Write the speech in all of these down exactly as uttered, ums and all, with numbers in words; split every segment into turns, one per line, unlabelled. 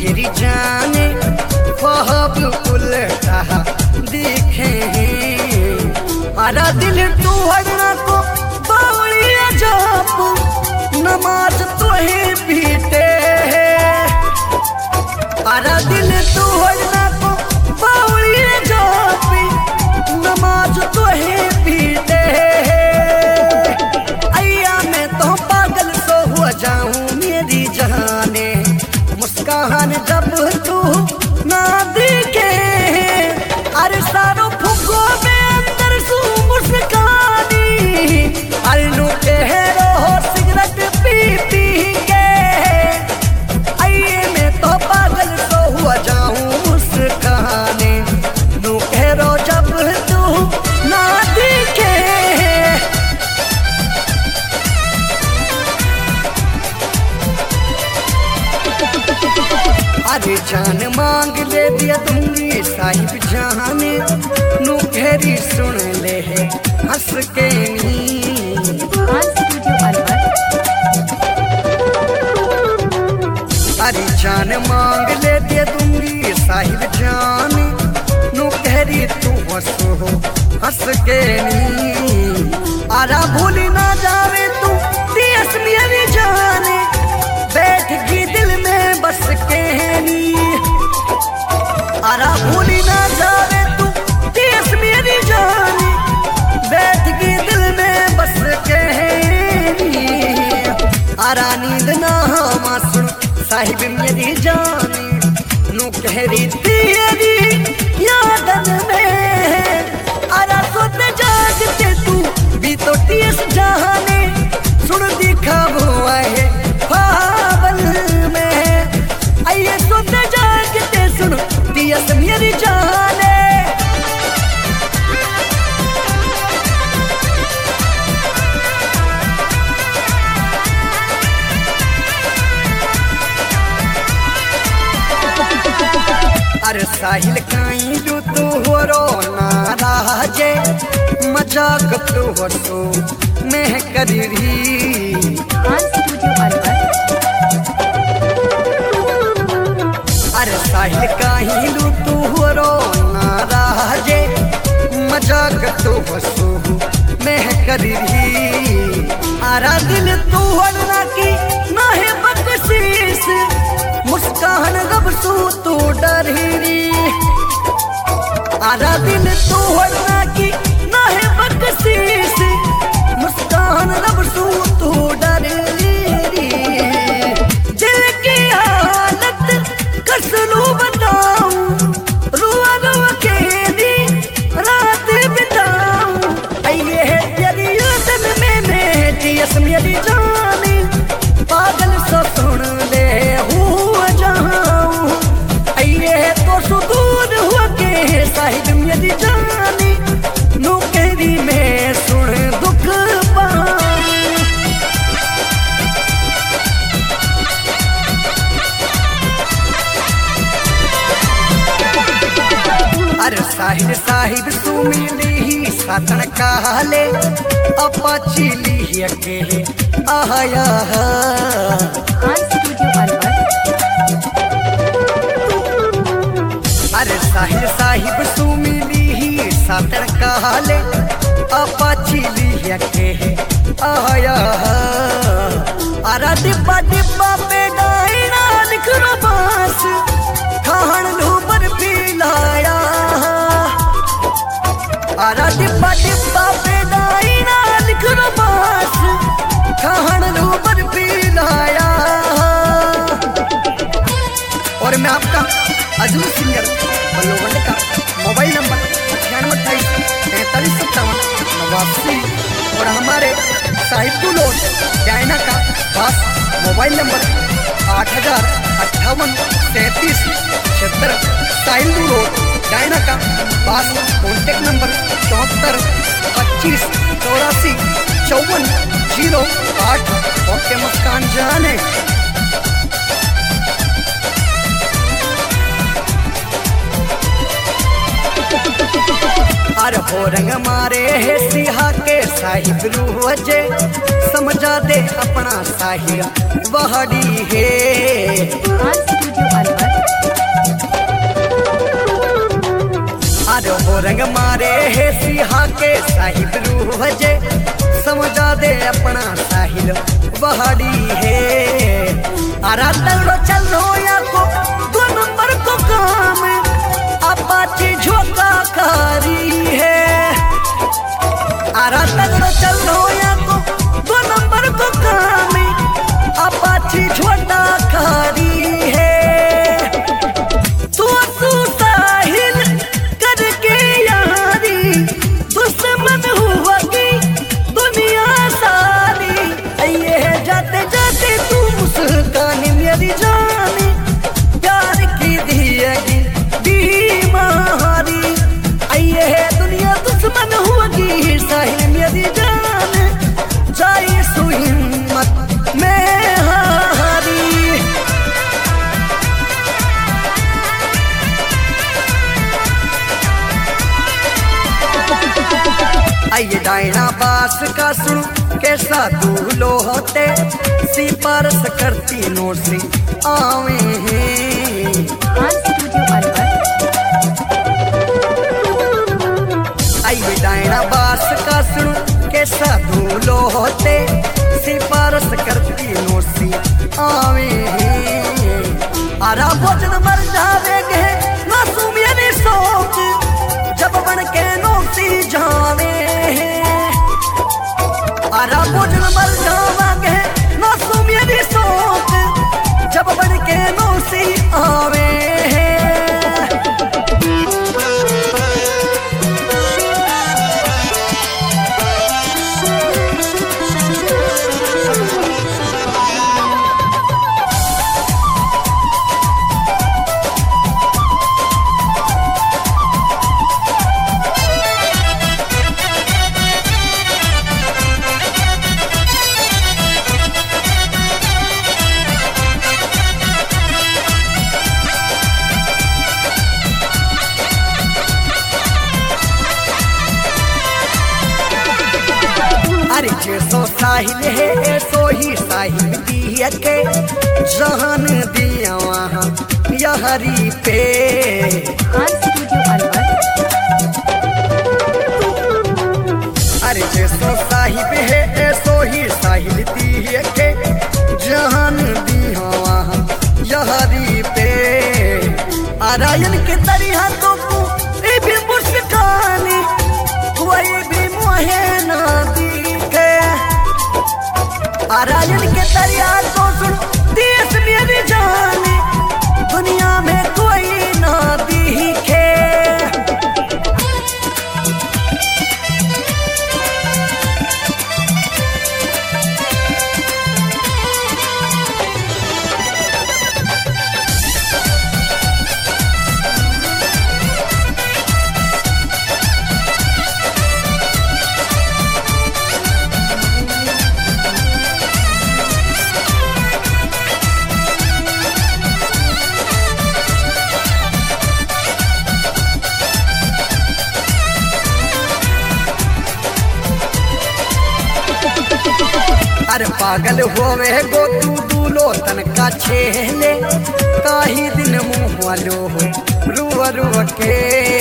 मेरी जाने ख्वाब उल्टा दिखे हमारा दिल तोड़ना को बावड़िया जाप नमाज तोहे पीते हमारा दिल तोड़ना को बावड़िया जाप नमाज तोहे पीते अय्या मैं तो पागल सो हो जाऊं मेरी जाने मुस्कान जब तू ना दिखे अरे सारो फुगो में अंदर सू मुस्कानी अरे नु कह हो सिगरेट पी पी के आइए मैं तो पागल सो हो जाऊं मुस्काने नु कह रो जब तू ना दिखे अरे जान मांग ले दिया दूंगी साहिब जाने नु घेरी सुन ले है हंस के अरे जान मांग ले दिया दूंगी साहिब जाने नु घेरी तू हंसो हंस के आरा भूली ना जावे तू दियस मेरी जाने बैठ गई दिल में बस के आरा भूली ना जावे तू देश मेरी जानी बैठ गई दिल में बस के आरा नींद ना मासूम साहिब मेरी जानी नु कह रही तेरी यादन में आरा सोते जागते तू भी तो टीस जाने सुन दिखा हुआ है पागल में आइए सोते जागते सुन दियस मेरी जाने अरे साहिल काई जो तू हो रो नाराजे मजाक तू हो सो मैं करी अरे साहिल काई लू तू हो रो नाराजे मजाक तू हो सो मैं करी आरा दिल तू हड़ना की ना है बख्शीश मुस्कान गब सू तू डरी आरा दिल तू हड़ना की ना है बख्शीश मुस्कान गब सू तू डरी दिल की हालत कसलू बताऊं रुआ रुआ के दी रात बिताऊं आइए है तेरी यादन में मैं जियस मेरी जानी पागल सो सुन ले हुआ जाऊं आइए है तो सुदूर हुआ के साहिब मेरी जानी नु कहरी मैं सुन दुख पाऊं अरे साहिब साहिब सुमिली ही सातन काले अपाची ली अके आया अरे साहिब साहिब सुमिली ही सातन काले अपाची ली अके आया अरा डिब्बा डिब्बा पे डायना लिख रो बास खान लू बर्फी लाया आरा डिब्बा डिब्बा पे डायना लिख रो बास खान लू बर्फी लाया और मैं आपका अजूर सिंगर बल्लोवंड का मोबाइल नंबर अठानवे अट्ठाईस तैंतालीस सत्तावन नवासी और हमारे साहिब लोड चाइना का पास मोबाइल नंबर आठ हजार अट्ठावन तैतीस छिहत्तर साहिब रोड चाइना का पास कॉन्टेक्ट नंबर चौहत्तर पच्चीस चौरासी चौवन जीरो आठ ओके मुस्कान जाने अरे हो रंग मारे है सिहा के साहिब रूजे समझा दे अपना साहिब बहड़ी है। रंग मारे है सिहा के साहिब रूह जे समझा दे अपना साहिल बहाड़ी है। आरा तगड़ो चल रो या को दो नंबर को काम अपाची झोंका कारी है। आरा तगड़ो चल रो या को दो नंबर को काम अपाची झोंका कारी है। मेरी जानी प्यार की दिएगी बीमारी आइए है दुनिया दुश्मन होगी साहिल मेरी जान जाए सु हिम्मत में हारी। आइए डायना बास का सुन कैसा दूलो होते सी पारस करती नोसी आवे हैं। आइए डायना बास का सुन कैसा दूलो होते सी पारस करती नोसी आवे हैं। आरा भोजन मर जावेगे मासूम यानी सोच जब बन के नोसी जावे हैं। आरा भोजन मर जावागे मासूम यानी सोच जब बन के नोसी आवे हैं। अरे जैसो साहिल है सो ही साहिल दिया के जहान दिया वहाँ यहरी पे। अरे जैसो साहिब है सो ही साहिल दिया के जहान दिया वहाँ यहरी पे। आरायन के तरिया तो तू भी मुस्कानी कोई भी मोहे ना आरायन के दरिया को सुन देश मेरी जाने दुनिया में कोई ना दिखे। अरे पागल होवे गो तू दूलो तन का छेले काही दिन मुँह वालो हो रुआ रुआ के।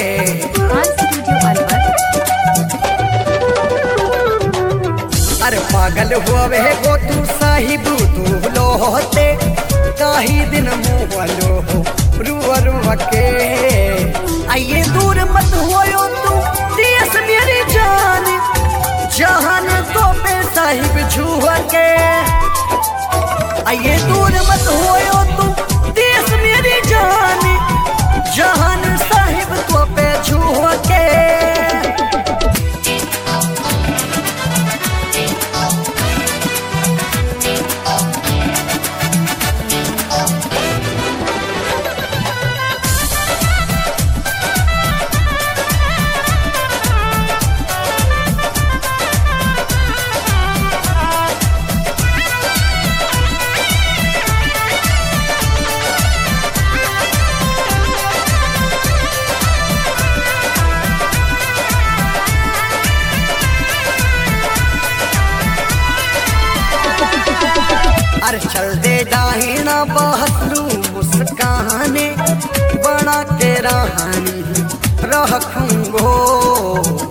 अरे पागल होवे गो तू साहिब दूलो होते काही दिन मुँह वालो हो रुआ रुआ के। आइए दूर मत होयो तू देश मेरी जान जहान तो पे साहिब छुआ के। आइए दूर मत होयो तू देश मेरी जान जहान साहिब तो पे छुआ के। अरे चल दे दाहिना बहलू मुस्काने बना के रहानी रखूंगो